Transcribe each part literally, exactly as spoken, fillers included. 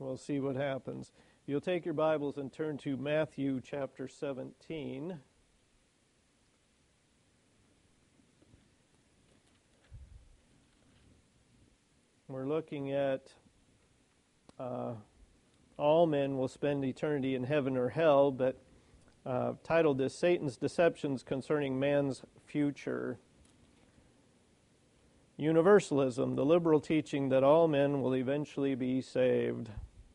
We'll see what happens. You'll take your Bibles and turn to Matthew chapter seventeen. We're looking at uh, all men will spend eternity in heaven or hell, but uh, titled this Satan's Deceptions Concerning Man's Future. Universalism, the liberal teaching that all men will eventually be saved.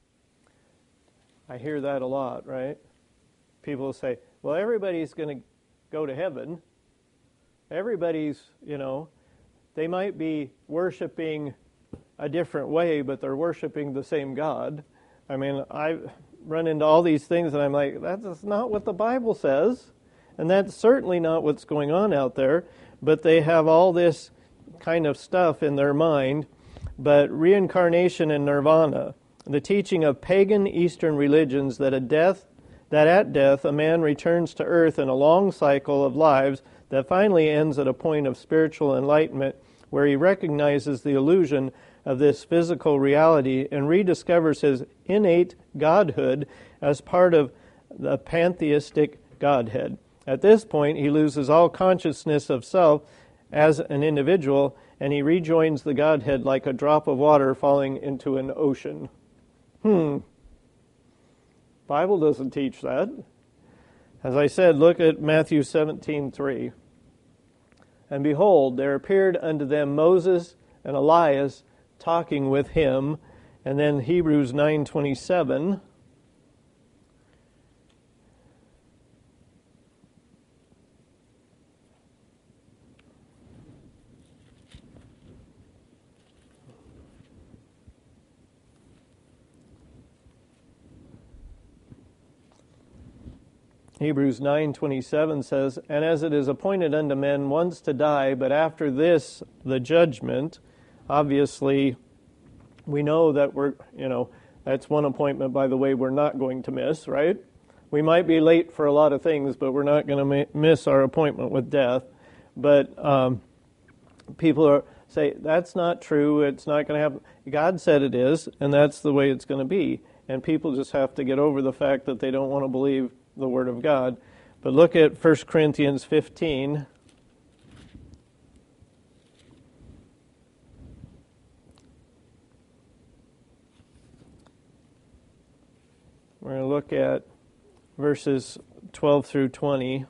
I hear that a lot, right? People say, well, everybody's going to go to heaven. Everybody's, you know, they might be worshiping a different way, but they're worshiping the same God. I mean, I run into all these things and I'm like, that's not what the Bible says. And that's certainly not what's going on out there. But they have all this kind of stuff in their mind. But reincarnation and nirvana, the teaching of pagan Eastern religions that at death, that at death a man returns to earth in a long cycle of lives that finally ends at a point of spiritual enlightenment where he recognizes the illusion of this physical reality and rediscovers his innate godhood as part of the pantheistic Godhead. At this point, he loses all consciousness of self as an individual, and he rejoins the Godhead like a drop of water falling into an ocean. Hmm. Bible doesn't teach that. As I said, look at Matthew seventeen three. And behold, there appeared unto them Moses and Elias talking with him. And then Hebrews nine twenty-seven. Hebrews nine twenty-seven says, and as it is appointed unto men once to die, but after this the judgment. Obviously, we know that we're, you know, that's one appointment, by the way, we're not going to miss, right? We might be late for a lot of things, but we're not going to miss our appointment with death. But um, people are say, that's not true, it's not going to happen. God said it is, and that's the way it's going to be. And people just have to get over the fact that they don't want to believe the Word of God. But look at First Corinthians fifteen. We're going to look at verses twelve through twenty.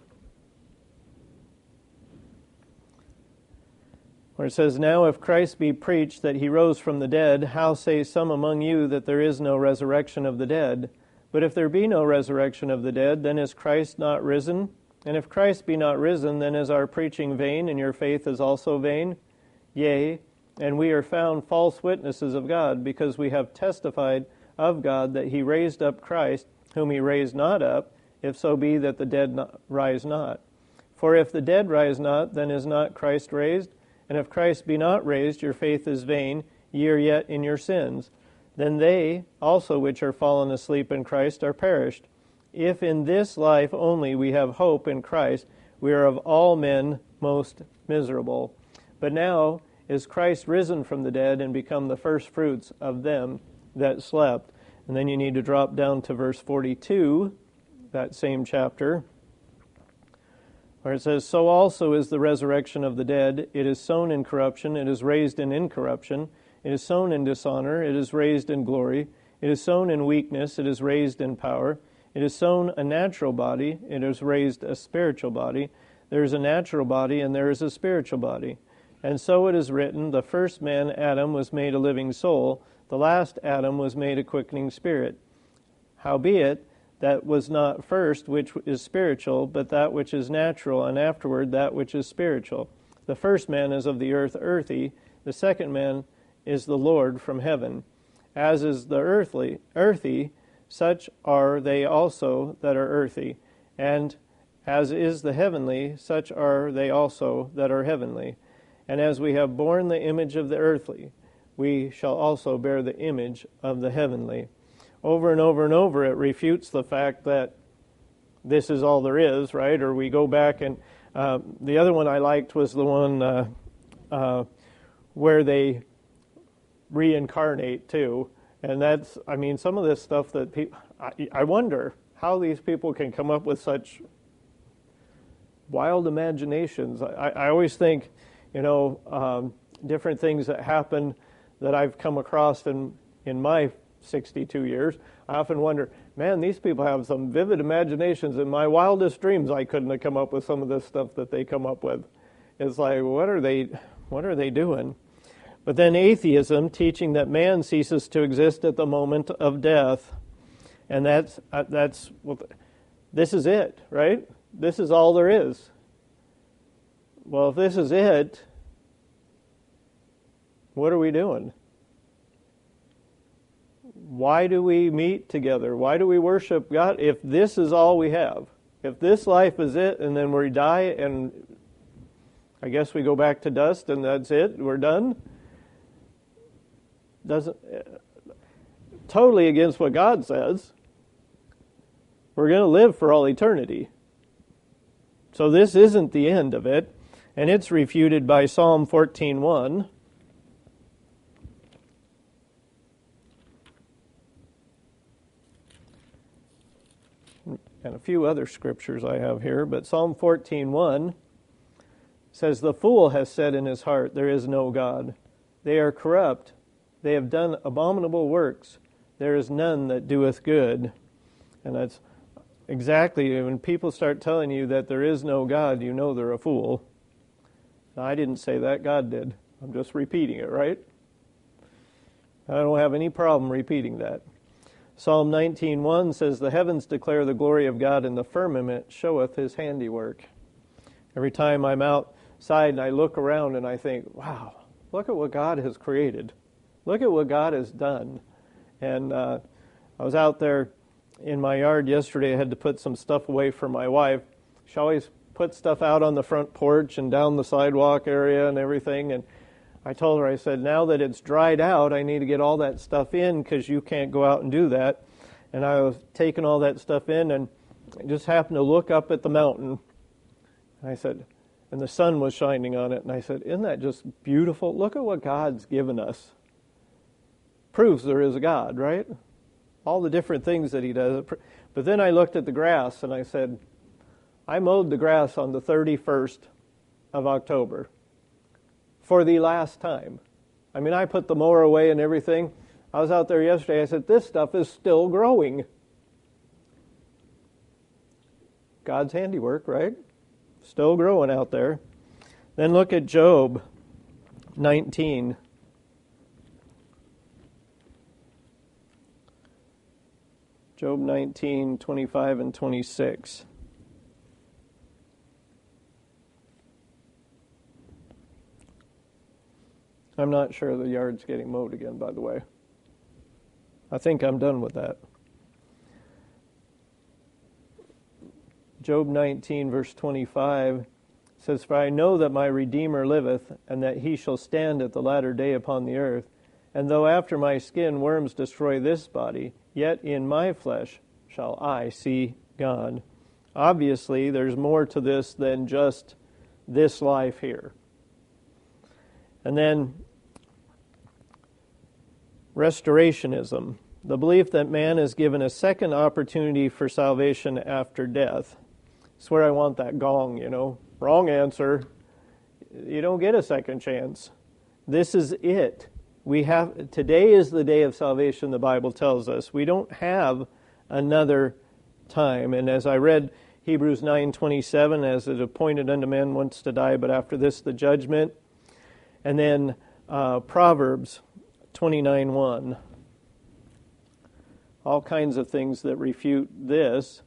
Where it says, now if Christ be preached that he rose from the dead, how say some among you that there is no resurrection of the dead? But if there be no resurrection of the dead, then is Christ not risen? And if Christ be not risen, then is our preaching vain, and your faith is also vain? Yea, and we are found false witnesses of God, because we have testified of God that he raised up Christ, whom he raised not up, if so be that the dead not, rise not. For if the dead rise not, then is not Christ raised? And if Christ be not raised, your faith is vain, ye are yet in your sins. Then they also which are fallen asleep in Christ are perished. If in this life only we have hope in Christ, we are of all men most miserable. But now is Christ risen from the dead and become the firstfruits of them that slept. And then you need to drop down to verse forty-two, that same chapter, where it says, so also is the resurrection of the dead. It is sown in corruption, it is raised in incorruption. It is sown in dishonor, it is raised in glory. It is sown in weakness, it is raised in power. It is sown a natural body, it is raised a spiritual body. There is a natural body, and there is a spiritual body. And so it is written, the first man, Adam, was made a living soul. The last Adam was made a quickening spirit. Howbeit, that was not first which is spiritual, but that which is natural, and afterward that which is spiritual. The first man is of the earth, earthy. The second man is the Lord from heaven. As is the earthly, earthy, such are they also that are earthy. And as is the heavenly, such are they also that are heavenly. And as we have borne the image of the earthly, we shall also bear the image of the heavenly. Over and over and over it refutes the fact that this is all there is, right? Or we go back and uh, the other one I liked was the one uh, uh, where they reincarnate too. And that's, I mean, some of this stuff that people, I, I wonder how these people can come up with such wild imaginations. I, I always think, you know, um, different things that happen that I've come across in, in my sixty-two years. I often wonder, man, these people have some vivid imaginations. In my wildest dreams, I couldn't have come up with some of this stuff that they come up with. It's like, what are they, what are they doing? But then atheism, teaching that man ceases to exist at the moment of death, and that's uh, that's well, this is it, right? This is all there is. Well, if this is it, what are we doing? Why do we meet together? Why do we worship God? If this is all we have, if this life is it, and then we die, and I guess we go back to dust, and that's it, we're done. Doesn't totally against what God says. We're going to live for all eternity. So this isn't the end of it, and it's refuted by Psalm fourteen one. And a few other scriptures I have here, but Psalm fourteen one says, "The fool has said in his heart, there is no God. They are corrupt. They have done abominable works. There is none that doeth good." And that's exactly, when people start telling you that there is no God, you know they're a fool. Now, I didn't say that, God did. I'm just repeating it, right? I don't have any problem repeating that. Psalm nineteen one says, "The heavens declare the glory of God, and the firmament showeth his handiwork." Every time I'm outside and I look around and I think, wow, look at what God has created. Look at what God has done. And uh, I was out there in my yard yesterday. I had to put some stuff away for my wife. She always puts stuff out on the front porch and down the sidewalk area and everything. And I told her, I said, now that it's dried out, I need to get all that stuff in because you can't go out and do that. And I was taking all that stuff in, and I just happened to look up at the mountain. And I said, and the sun was shining on it. And I said, isn't that just beautiful? Look at what God's given us. Proves there is a God, right? All the different things that he does. But then I looked at the grass and I said, I mowed the grass on the thirty-first of October for the last time. I mean, I put the mower away and everything. I was out there yesterday. I said, this stuff is still growing. God's handiwork, right? Still growing out there. Then look at Job nineteen. Job nineteen, twenty-five and twenty-six. I'm not sure the yard's getting mowed again, by the way. I think I'm done with that. Job nineteen, verse twenty-five says, "For I know that my Redeemer liveth, and that he shall stand at the latter day upon the earth. And though after my skin worms destroy this body, yet in my flesh shall I see God." Obviously, there's more to this than just this life here. And then restorationism, the belief that man is given a second opportunity for salvation after death. That's where I want that gong, you know. Wrong answer. You don't get a second chance. This is it. We have today is the day of salvation, the Bible tells us. We don't have another time. And as I read Hebrews nine twenty-seven, as it appointed unto men once to die, but after this the judgment. And then uh, Proverbs twenty-nine one. All kinds of things that refute this.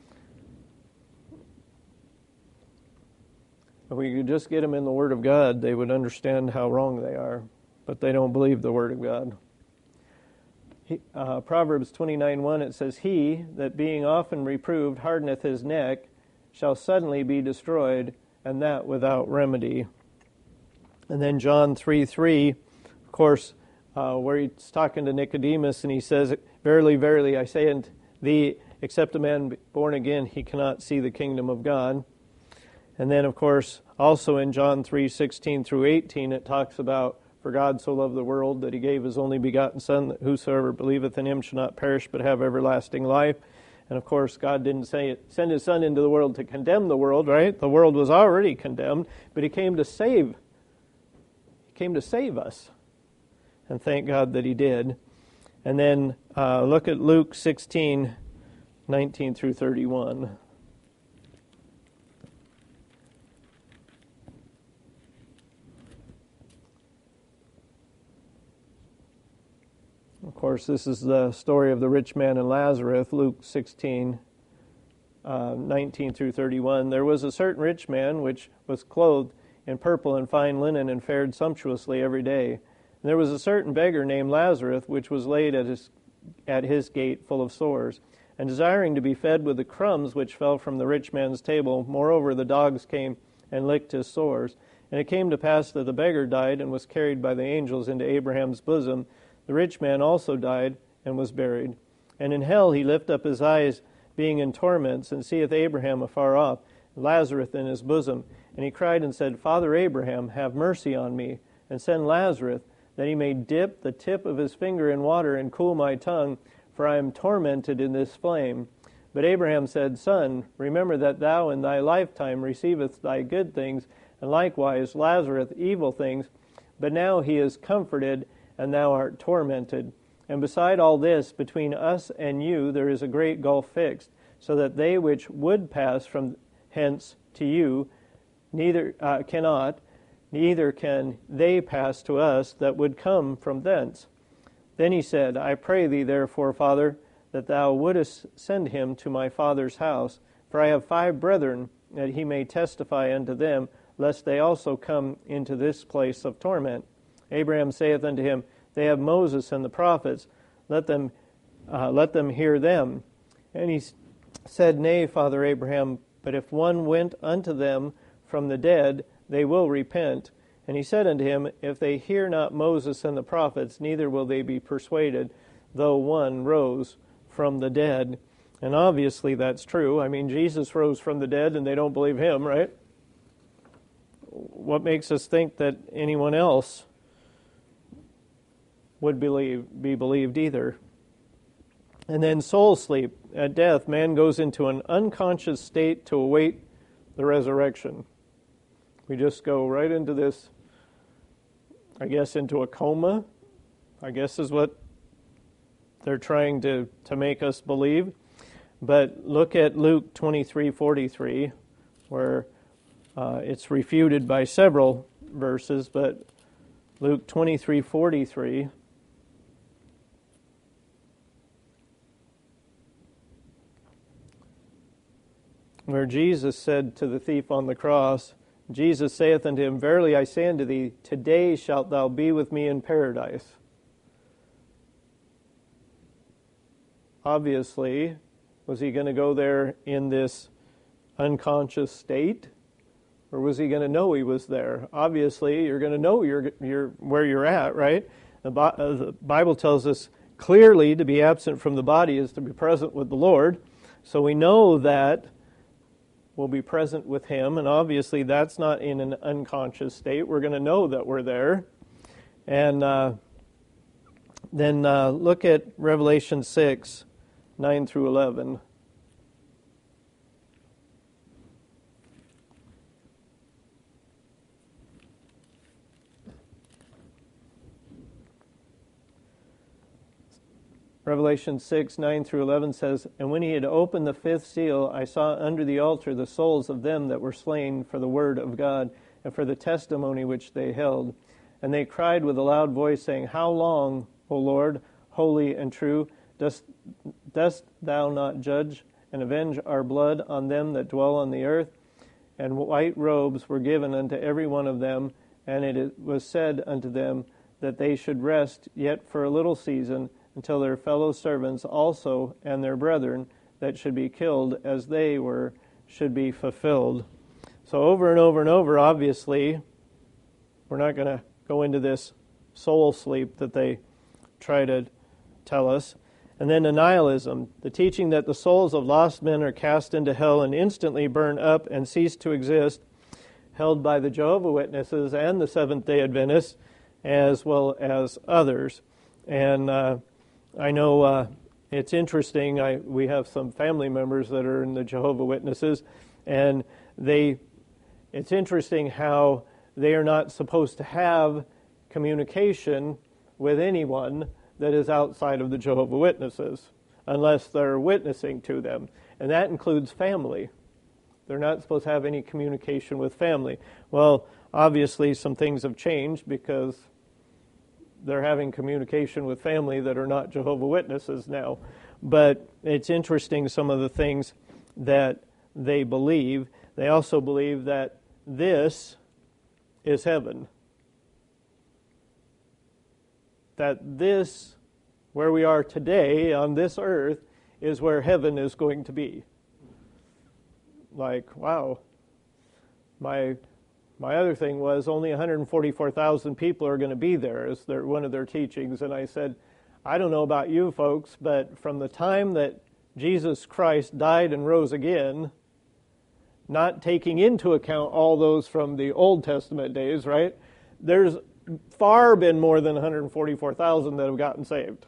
If we could just get them in the Word of God, they would understand how wrong they are. But they don't believe the Word of God. He, uh, Proverbs twenty-nine one, it says, "He that being often reproved hardeneth his neck shall suddenly be destroyed, and that without remedy." And then John three three, of course, uh, where he's talking to Nicodemus, and he says, "Verily, verily, I say unto thee, except a man born again, he cannot see the kingdom of God." And then, of course, also in John three sixteen through eighteen, it talks about, For God so loved the world that he gave his only begotten Son, that whosoever believeth in him shall not perish but have everlasting life. And of course, God didn't say, send his Son into the world to condemn the world, right? The world was already condemned, but he came to save. He came to save us. And thank God that he did. And then uh, look at Luke sixteen, nineteen through thirty-one. Of course, this is the story of the rich man and Lazarus, Luke sixteen, uh, nineteen through thirty-one. There was a certain rich man which was clothed in purple and fine linen and fared sumptuously every day. And there was a certain beggar named Lazarus which was laid at his, at his gate full of sores, and desiring to be fed with the crumbs which fell from the rich man's table. Moreover, the dogs came and licked his sores. And it came to pass that the beggar died and was carried by the angels into Abraham's bosom. The rich man also died and was buried. And in hell he lift up his eyes, being in torments, and seeth Abraham afar off, Lazarus in his bosom. And he cried and said, Father Abraham, have mercy on me, and send Lazarus, that he may dip the tip of his finger in water and cool my tongue, for I am tormented in this flame. But Abraham said, Son, remember that thou in thy lifetime receivest thy good things, and likewise Lazarus evil things. But now he is comforted, and thou art tormented. And beside all this, between us and you there is a great gulf fixed, so that they which would pass from hence to you neither uh, cannot, neither can they pass to us that would come from thence. Then he said, I pray thee therefore, Father, that thou wouldest send him to my father's house, for I have five brethren, that he may testify unto them, lest they also come into this place of torment. Abraham saith unto him, They have Moses and the prophets, let them uh, let them hear them. And he said, Nay, Father Abraham, but if one went unto them from the dead, they will repent. And he said unto him, If they hear not Moses and the prophets, neither will they be persuaded, though one rose from the dead. And obviously that's true. I mean, Jesus rose from the dead and they don't believe him, right? What makes us think that anyone else would believe, be believed either? And then soul sleep. At death, man goes into an unconscious state to await the resurrection. We just go right into this, I guess, into a coma, I guess is what they're trying to, to make us believe. But look at Luke twenty-three forty-three, where uh, it's refuted by several verses, but Luke twenty-three forty-three, where Jesus said to the thief on the cross, Jesus saith unto him, Verily I say unto thee, today shalt thou be with me in paradise. Obviously, was he going to go there in this unconscious state? Or was he going to know he was there? Obviously, you're going to know you're, you're where you're at, right? The, uh, the Bible tells us clearly to be absent from the body is to be present with the Lord. So we know that we'll be present with him, and obviously that's not in an unconscious state. We're going to know that we're there. And uh, then uh, look at Revelation six, nine through eleven. Revelation six, nine through eleven says, And when he had opened the fifth seal, I saw under the altar the souls of them that were slain for the word of God and for the testimony which they held. And they cried with a loud voice, saying, How long, O Lord, holy and true, dost, dost thou not judge and avenge our blood on them that dwell on the earth? And white robes were given unto every one of them, and it was said unto them that they should rest yet for a little season, until their fellow servants also and their brethren that should be killed as they were should be fulfilled. So over and over and over, obviously, we're not going to go into this soul sleep that they try to tell us. And then annihilism, the teaching that the souls of lost men are cast into hell and instantly burn up and cease to exist, held by the Jehovah's Witnesses and the Seventh-day Adventists. as well as others. And uh, I know uh, it's interesting. I we have some family members that are in the Jehovah's Witnesses, and they. It's interesting how they are not supposed to have communication with anyone that is outside of the Jehovah's Witnesses, unless they're witnessing to them, and that includes family. They're not supposed to have any communication with family. Well, obviously some things have changed because they're having communication with family that are not Jehovah's Witnesses now. But it's interesting some of the things that they believe. They also believe that this is heaven. That this, where we are today on this earth, is where heaven is going to be. Like, wow. My my other thing was only one hundred forty-four thousand people are going to be there, as their, one of their teachings. And I said, I don't know about you folks, but from the time that Jesus Christ died and rose again, not taking into account all those from the Old Testament days, right? There's far been more than one hundred forty-four thousand that have gotten saved.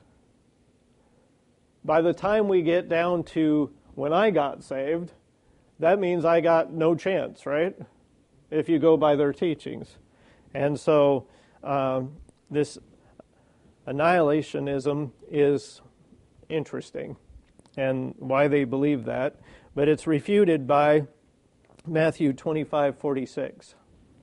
By the time we get down to when I got saved, that means I got no chance, right? If you go by their teachings. And so um, this annihilationism is interesting, and why they believe that. But it's refuted by Matthew twenty-five forty-six.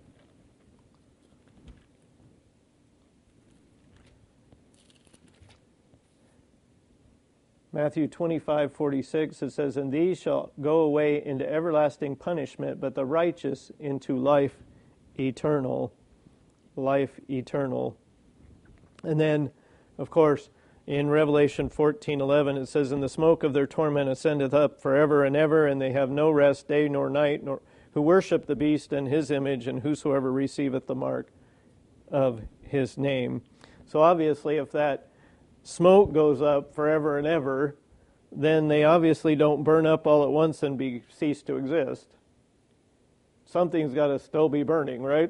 Matthew twenty-five forty-six, it says, "And these shall go away into everlasting punishment, but the righteous into life eternal." Life eternal. And then, of course, in Revelation fourteen eleven, it says, "And the smoke of their torment ascendeth up forever and ever, and they have no rest day nor night, nor who worship the beast and his image, and whosoever receiveth the mark of his name." So obviously, if that smoke goes up forever and ever, then they obviously don't burn up all at once and be cease to exist. Something's got to still be burning, right?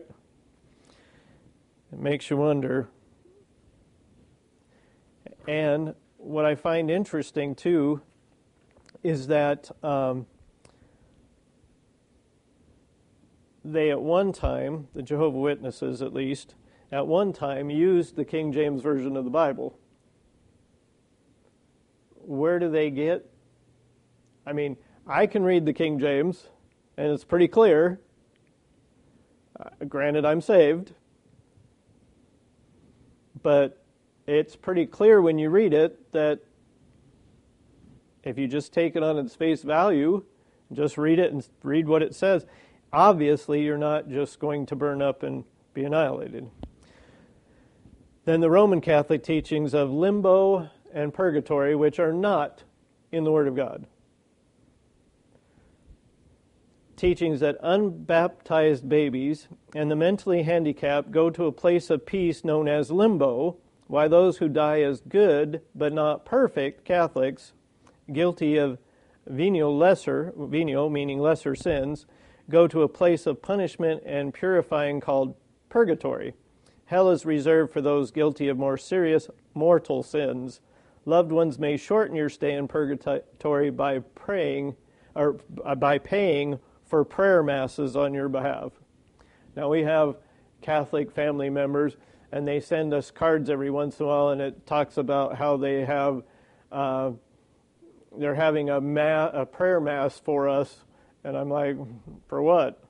It makes you wonder. And what I find interesting, too, is that um, they at one time, the Jehovah's Witnesses at least, at one time used the King James Version of the Bible. Where do they get? I mean, I can read the King James, and it's pretty clear. Uh, granted, I'm saved. But it's pretty clear when you read it that if you just take it on its face value, just read it and read what it says, obviously you're not just going to burn up and be annihilated. Then the Roman Catholic teachings of limbo and purgatory, which are not in the Word of God. Teachings that unbaptized babies and the mentally handicapped go to a place of peace known as limbo, while those who die as good but not perfect Catholics, guilty of venial lesser, venial meaning lesser sins, go to a place of punishment and purifying called purgatory. Hell is reserved for those guilty of more serious mortal sins. Loved ones may shorten your stay in purgatory by praying or by paying for prayer masses on your behalf. Now we have Catholic family members, and they send us cards every once in a while, and it talks about how they have uh, they're having a, ma- a prayer mass for us, and I'm like, for what?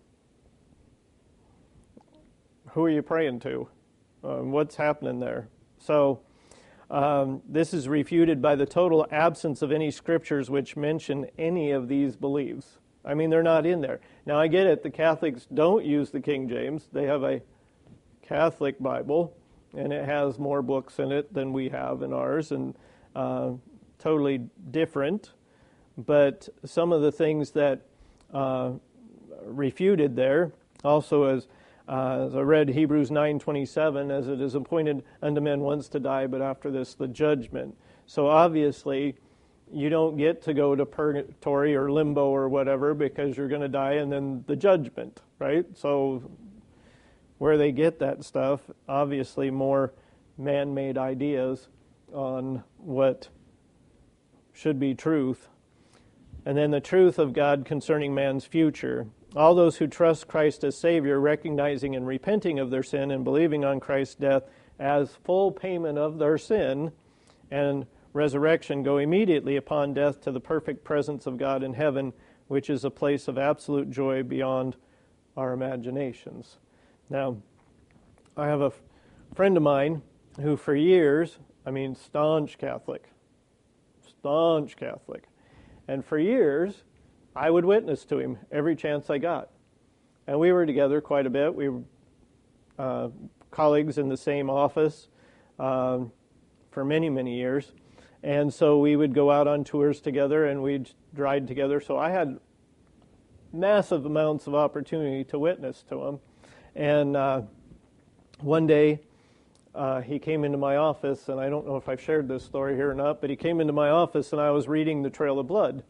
Who are you praying to? Um, what's happening there? So um, this is refuted by the total absence of any scriptures which mention any of these beliefs. I mean, they're not in there. Now, I get it. The Catholics don't use the King James. They have a Catholic Bible, and it has more books in it than we have in ours, and uh, totally different. But some of the things that uh, refuted there, also as, uh, as I read Hebrews nine twenty-seven, as it is appointed unto men once to die, but after this the judgment. So obviously, you don't get to go to purgatory or limbo or whatever because you're going to die and then the judgment, right? So where they get that stuff. Obviously, more man-made ideas on what should be truth. And then the truth of God concerning man's future. All those who trust Christ as Savior, recognizing and repenting of their sin and believing on Christ's death as full payment of their sin and resurrection, go immediately upon death to the perfect presence of God in heaven, which is a place of absolute joy beyond our imaginations. Now, I have a f- friend of mine who for years, I mean, staunch Catholic, staunch Catholic, and for years, I would witness to him every chance I got. And we were together quite a bit. We were uh, colleagues in the same office um, for many, many years. And so we would go out on tours together and we'd ride together. So I had massive amounts of opportunity to witness to him. And uh, one day uh, he came into my office, and I don't know if I've shared this story here or not, but he came into my office and I was reading The Trail of Blood.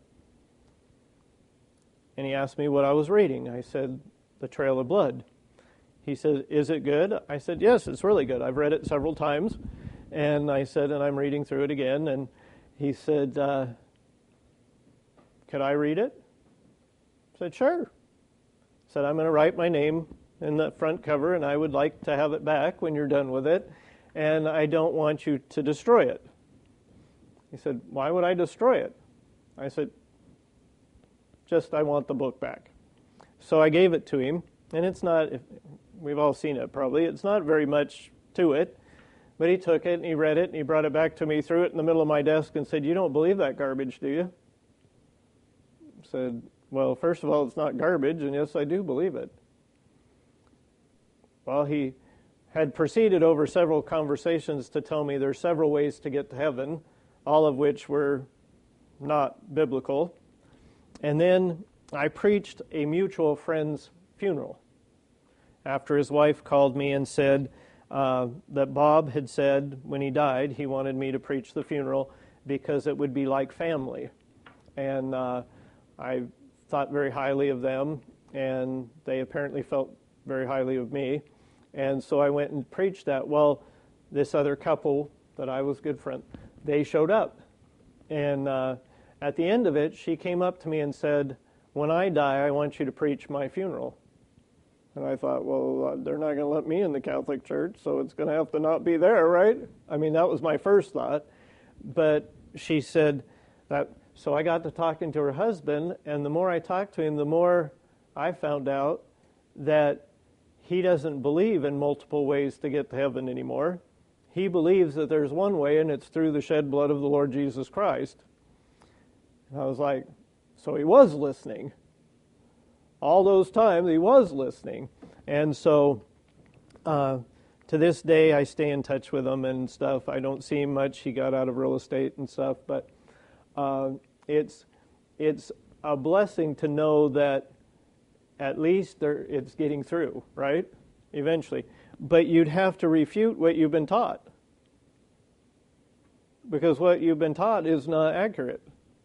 And he asked me what I was reading. I said, The Trail of Blood. He said, is it good? I said, yes, it's really good. I've read it several times. And I said, and I'm reading through it again. And he said, uh, could I read it? I said, sure. I said, I'm going to write my name in the front cover, and I would like to have it back when you're done with it. And I don't want you to destroy it. He said, why would I destroy it? I said, just I want the book back. So I gave it to him, and it's not, we've all seen it probably, it's not very much to it, but he took it and he read it and he brought it back to me, threw it in the middle of my desk and said, you don't believe that garbage, do you? I said, well, first of all, it's not garbage, and yes, I do believe it. Well, he had proceeded over several conversations to tell me there's several ways to get to heaven, all of which were not biblical. And then I preached a mutual friend's funeral after his wife called me and said uh, that Bob had said when he died he wanted me to preach the funeral because it would be like family. And uh, I thought very highly of them, and they apparently felt very highly of me. And so I went and preached that. Well, this other couple that I was good friend, they showed up. And uh, at the end of it, she came up to me and said, when I die, I want you to preach my funeral. And I thought, well, they're not going to let me in the Catholic Church, so it's going to have to not be there, right? I mean, that was my first thought. But she said that, so I got to talking to her husband, and the more I talked to him, the more I found out that he doesn't believe in multiple ways to get to heaven anymore. He believes that there's one way, and it's through the shed blood of the Lord Jesus Christ. And I was like, so he was listening. All those times he was listening. And so uh, to this day I stay in touch with him and stuff. I don't see him much. He got out of real estate and stuff. But uh, it's it's a blessing to know that at least there, it's getting through, right? Eventually. But you'd have to refute what you've been taught. Because what you've been taught is not accurate.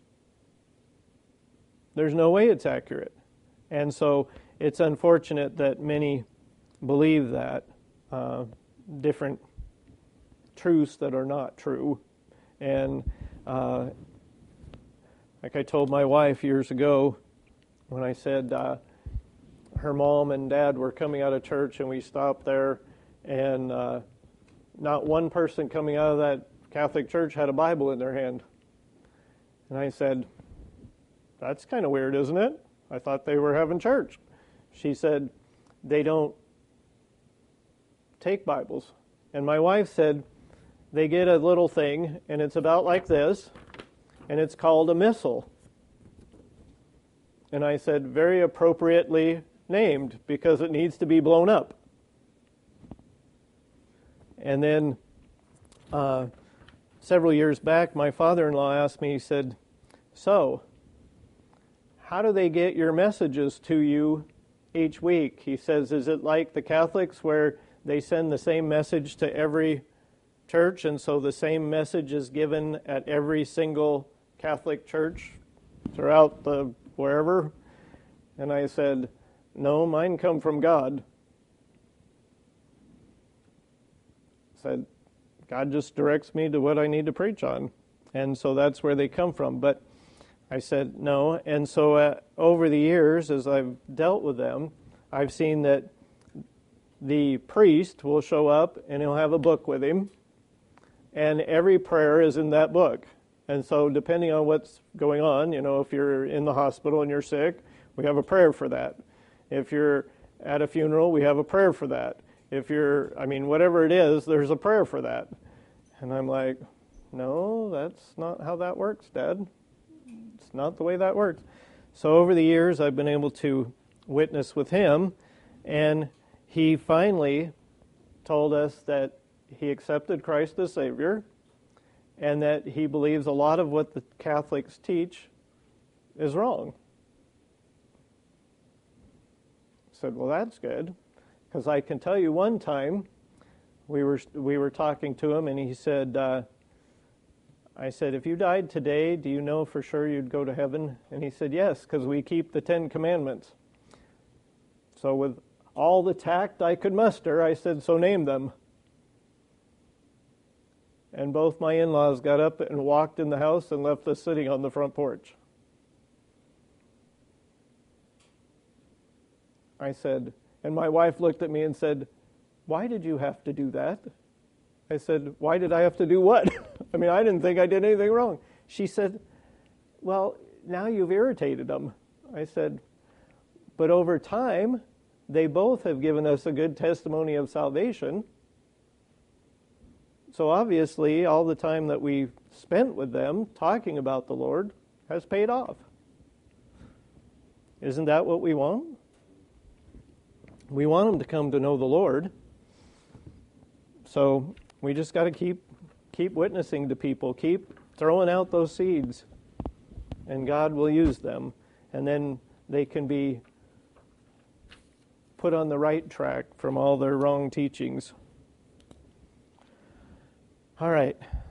There's no way it's accurate. And so it's unfortunate that many believe that, uh, different truths that are not true. And uh, like I told my wife years ago when I said uh, her mom and dad were coming out of church and we stopped there, and uh, not one person coming out of that Catholic church had a Bible in their hand. And I said, that's kind of weird, isn't it? I thought they were having church. She said, they don't take Bibles. And my wife said, they get a little thing, and it's about like this, and it's called a missal. And I said, very appropriately named, because it needs to be blown up. And then uh, several years back, my father-in-law asked me, he said, so, how do they get your messages to you each week? He says, is it like the Catholics where they send the same message to every church, and so the same message is given at every single Catholic church throughout the wherever? And I said, no, mine come from God. said, God just directs me to what I need to preach on. And so that's where they come from. But I said, no. And so uh, over the years, as I've dealt with them, I've seen that the priest will show up and he'll have a book with him. And every prayer is in that book. And so depending on what's going on, you know, if you're in the hospital and you're sick, we have a prayer for that. If you're at a funeral, we have a prayer for that. If you're, I mean, whatever it is, there's a prayer for that. And I'm like, no, that's not how that works, Dad. It's not the way that works. So over the years, I've been able to witness with him, and he finally told us that he accepted Christ as Savior, and that he believes a lot of what the Catholics teach is wrong. I said, well, that's good, because I can tell you one time we were we were talking to him, and he said, uh, I said, if you died today, do you know for sure you'd go to heaven? And he said, yes, because we keep the Ten Commandments. So with all the tact I could muster, I said, so name them. And both my in-laws got up and walked in the house and left us sitting on the front porch. I said, and my wife looked at me and said, why did you have to do that? I said, why did I have to do what? I mean, I didn't think I did anything wrong. She said, well, now you've irritated them. I said, but over time, they both have given us a good testimony of salvation. So obviously, all the time that we've spent with them talking about the Lord has paid off. Isn't that what we want? We want them to come to know the Lord. So we just got to keep keep witnessing to people, keep throwing out those seeds, and God will use them. And then they can be put on the right track from all their wrong teachings. All right.